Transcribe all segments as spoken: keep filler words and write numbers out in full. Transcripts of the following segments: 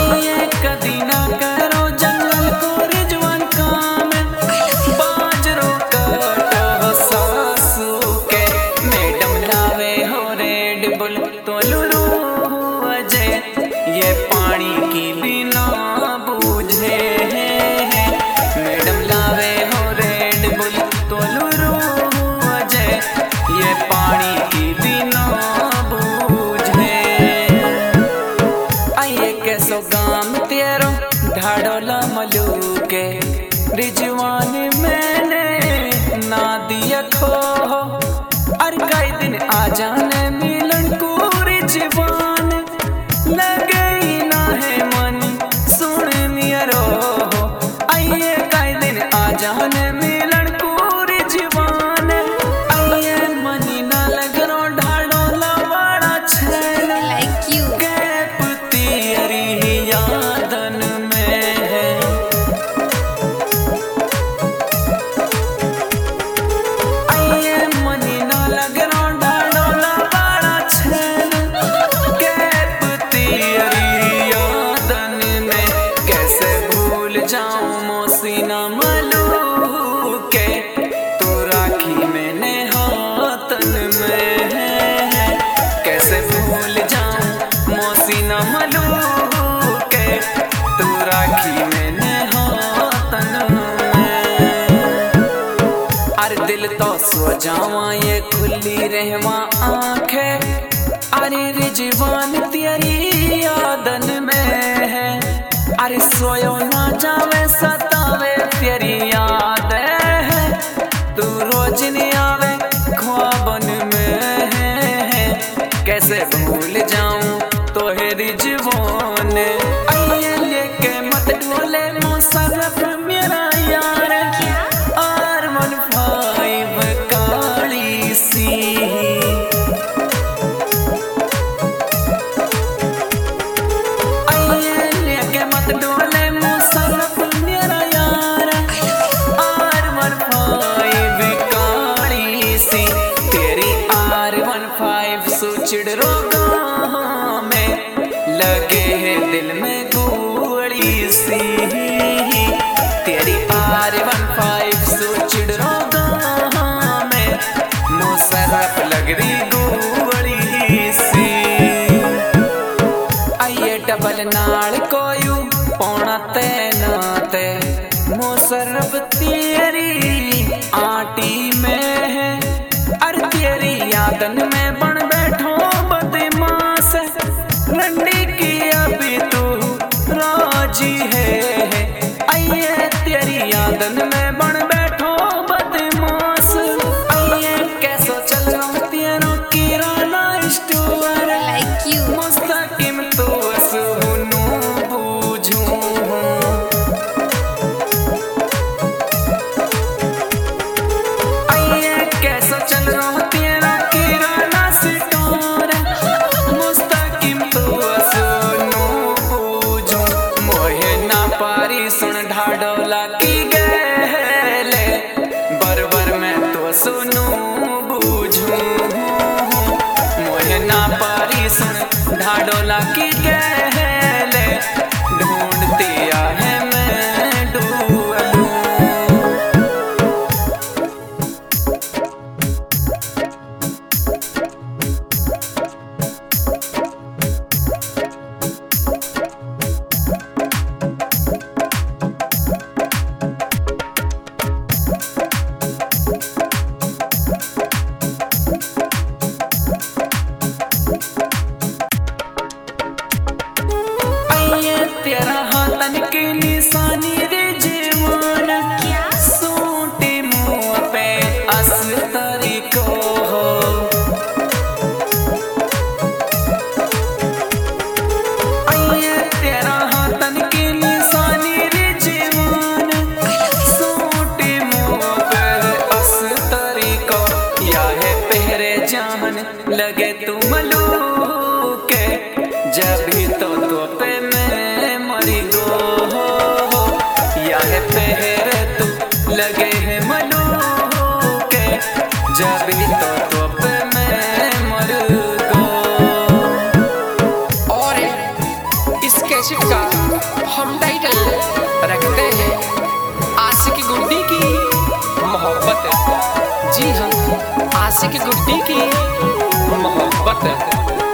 आइए कदी ना करो जंगल को रिजवान काम, बाजरो काटो सासू के, मैडम लावे हो रेड बुल तो लुलू अजय, ये पानी की बिना बूझे, मैडम लावे हो रेड बुल तो लुलू अजय, ये पानी की बिना बूझे। आइए कैसो गाम तेरो ढाडोला मलू के, रिजवान मैंने ना दिया खो, अर कई दिन आ जाने मिलन को रिजवान, लगे ना है मन सुन मियरो, आइए कई दिन आ जाने मिलन को रिजवान, आइए मनी ना लगनो ढाडोला वाला छैन, like you. गैप तेरी यादन में है, आइए मनी ना लगनो ढाडोला वाला छैन, गैप तेरी यादन में, कैसे भूल जाऊं मोसीना मलू के, तो राखी मैंने हाथन में है, कैसे भूल जाऊं मोसीना मलू के, तो राखी मैंने हाथन में, अरे दिल तो सो जावा ये खुली रहवा आंखें, अरे रिजवान तेरी यादन में है, अरे सोयो ना जावे सतावे तेरी याद है, तू रोज नहीं आवे ख्वाबन में है, कैसे भूल जाऊं तो है रिजवान, आइए लेके मत ढोले मुसर्रफ मेरा यार, आर वन फाइव काली सी, आइए लेके मत ढोले मुसर्रफ मेरा यार, आर वन फाइव काली सी, तेरी आर वन फाइव सुचिड़ रोगा में, लगे है दिल में गोली सी, तेरी आर वन फाइव सुचिड़ रोगा में, मुसर्रफ लग रही गोली सी, आइए डबल नाल कोयू पौना तैनाते, मुसर्रफ तेरी आटी में है, अर तेरी यादन में बन बैठो बदमाश, रंडी की अभी तू राजी है, आइए तेरी यादन में बन बैठो बदमाश, आइए कैसो चल रहा तेरो किराना स्टोर, like you. मुस्तकिम तो सुनू बूझूं, आइए कैसो चल रहा तेरा किराना स्टोर, मुस्तकिम तो सुनू बूझूं, मोहे ना पारी सुन ढाडोला की गले, बरबर में तो सुनू बूझूं, मोहे ना पारी सुन ढाडोला की गले, ढूंढती है मैं डूबलूं। आइए तेरा हाथन की निशानी रिजवान, सूटी मुँह पे अस्तर को हो, आइए तेरा हाथन की निशानी रिजवान, सूटी मुँह पे अस्तर को, या है पहरे जान लगे तू मलू के, जब भी तो तो पे मैं मरी गो हो, कैसेट का हम टाइटल रखते हैं आशिक गुड्डी की मोहब्बत। जी हाँ, आशिक गुड्डी की मोहब्बत।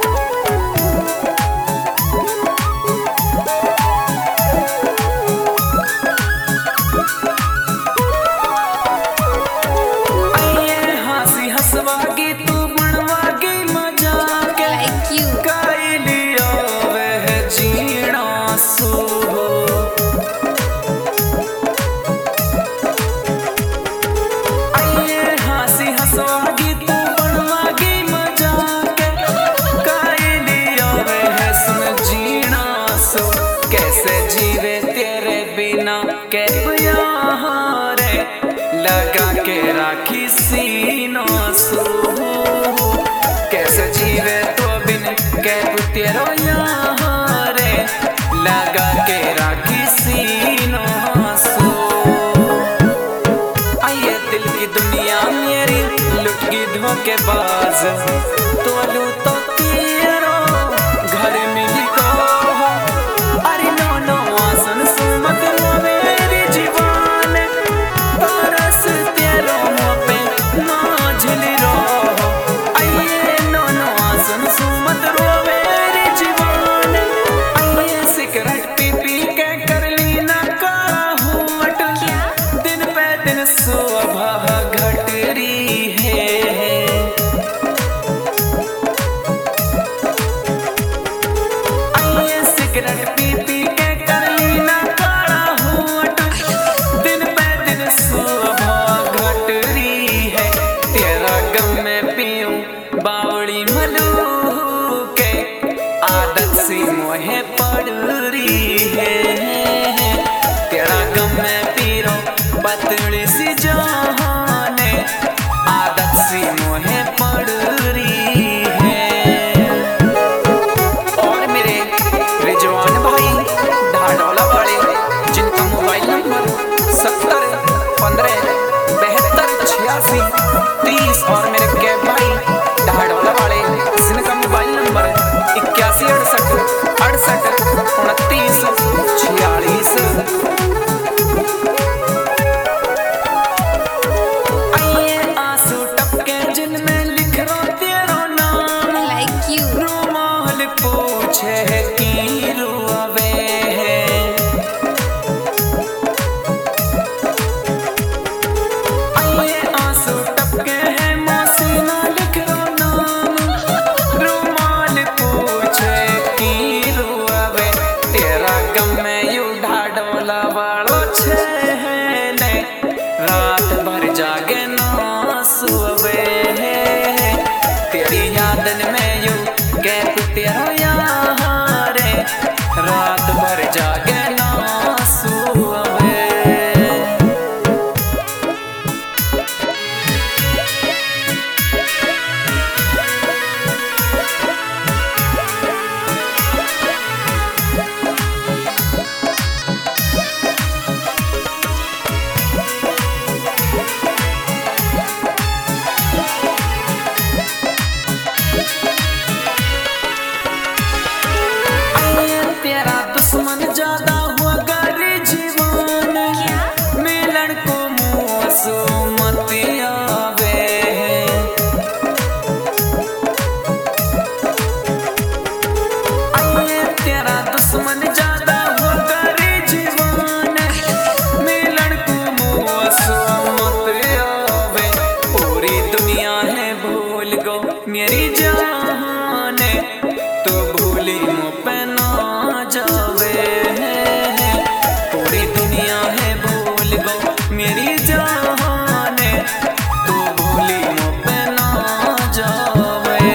हंसवागी तू बनवागी मजाक काई लिया वह जीना सो आइए हंसी हंसवागी तू बनवागी मजाक काई लिया वह सुन जीना सो कैसे जीवे तेरे बिना कैब यहाँ रे लगा के राखी सीना सो कैसे जीवे तो बिन कैब तेरो यहाँ रे लगा के राखी सीना सो आइए दिल की दुनिया मेरी लुट गई धोखेबाज तो लू तो तेरो घर मिली को अरे नो नो आसन सुमत मेरी जीवान तरस तेरो पे ना झिली रो आइए नो नो आसन सुमत रो मेरी जीवान आइए सिगरेट पी पी के कर ली ना का होट दिन पे दिन शोभा घट रही है आइए सिगरेट पी पी के कर ली ना काला होट दिन पे दिन शोभा घट रही है तेरा गम में पीऊं बावड़ी मलू के आदत सी मोहे पड़ रही है तेरा गम में पीरो पतली सी जहाने आदत सी मोहे पड़ रही है और मेरे रिजवान भाई ढाडोला वाले जिनका मोबाइल नंबर सत्तर पंद्रह बहत्तर छियासी तीस और मेरे कैब भाई ढाडोला वाले जिनका मोबाइल नंबर इक्यासी अड़सठ अड़सठ उनतीस छियालीस आइए आंसू टपके जिनमें लिख रो तेरा नाम रुमाल पूछे की रुआवे है आइए आंसू टपके हैं मौसीना लिख रो नाम रुमाल पूछे की रुआवे तेरा गम में यू ढाडोला वालो छे ने रात भर जागे ना सुवे तेरी यादन में यू कैप तेरा यहाँ रे रात भर जागे ना सुवे आइए तेरा दुश्मन ज्यादा हुआ गरी जीवन मिलन को मुँह मत आवे आइए तेरा दुश्मन ज्यादा हुआ गरी जीवन मिलन को मुँह मत आवे पूरी दुनिया है भूल गो मेरी जान तो भूली मुँह पे ना जावे पूरी दुनिया है भूल गो मेरी जान तो भूली मुँह पे ना जावे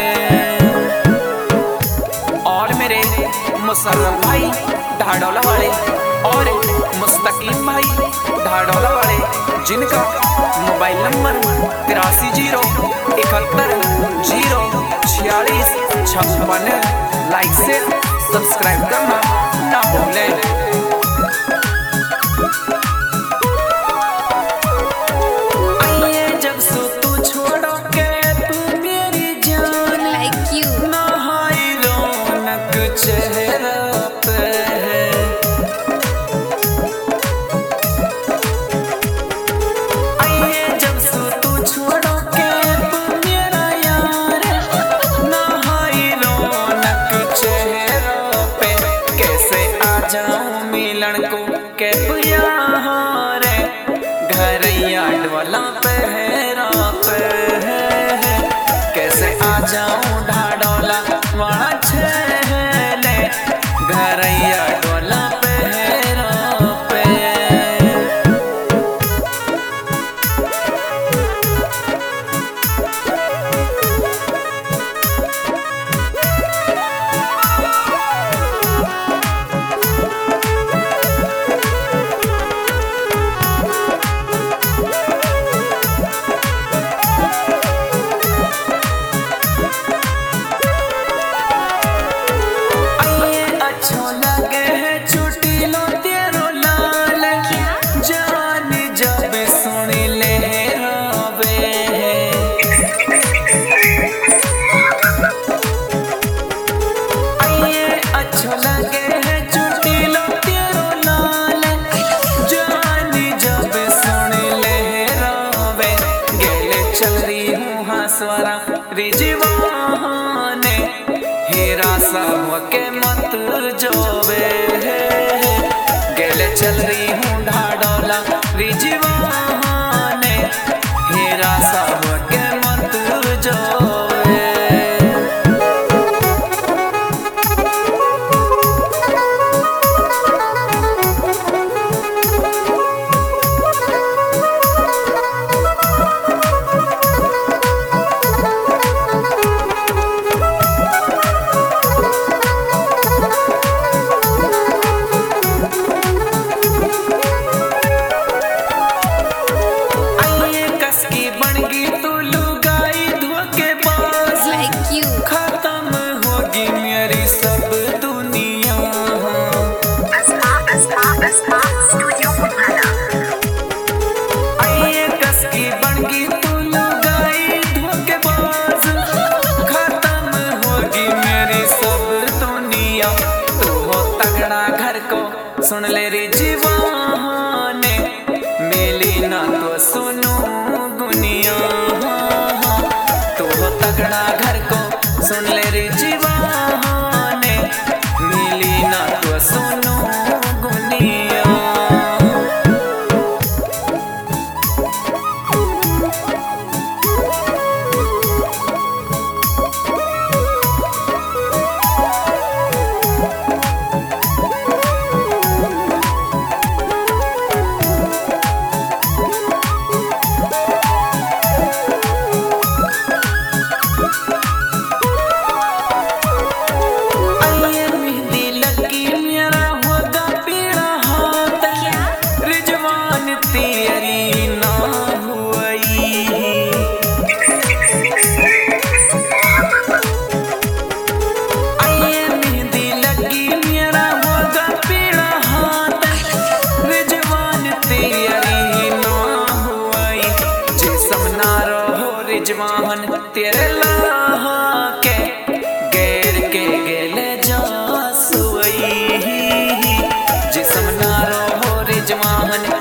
और मेरे मुसर्रफ भाई ढाडोला वाले और मुस्तकीम भाई ढाडोला वाले जिनका मोबाइल नंबर तिरासी जीरो इकहत्तर जीरो छियालीस छप्पन लाइक से सब्सक्राइब करना ना भूलें। आइए जब सो तू छोड़ो के तू मेरी जान नहाई रौनक चेहरा पे है लगे है छुट्टी लो तेरो लाल जान जब सुन ले रोवे आइए अच्छा लगे है छुट्टी लो तेरो लाल जान जब सुन ले रोवे गेले चल रही हूँ हंसवारा रिजवाने हेरा सब के मत जोवे गेले चल रही हूँ ढाडोला रिजवाने हेरा सब के मत जोवे सुन ले रे जीवाने मेली ना तो सुनो गुनिया तो हो तगड़ा घर को सुन ले रे जीवाने मेली ना तो सुनो गुनिया जवान तेरे लाहा के गैर के गेले जा सोई जिसम ना रहो रे जवान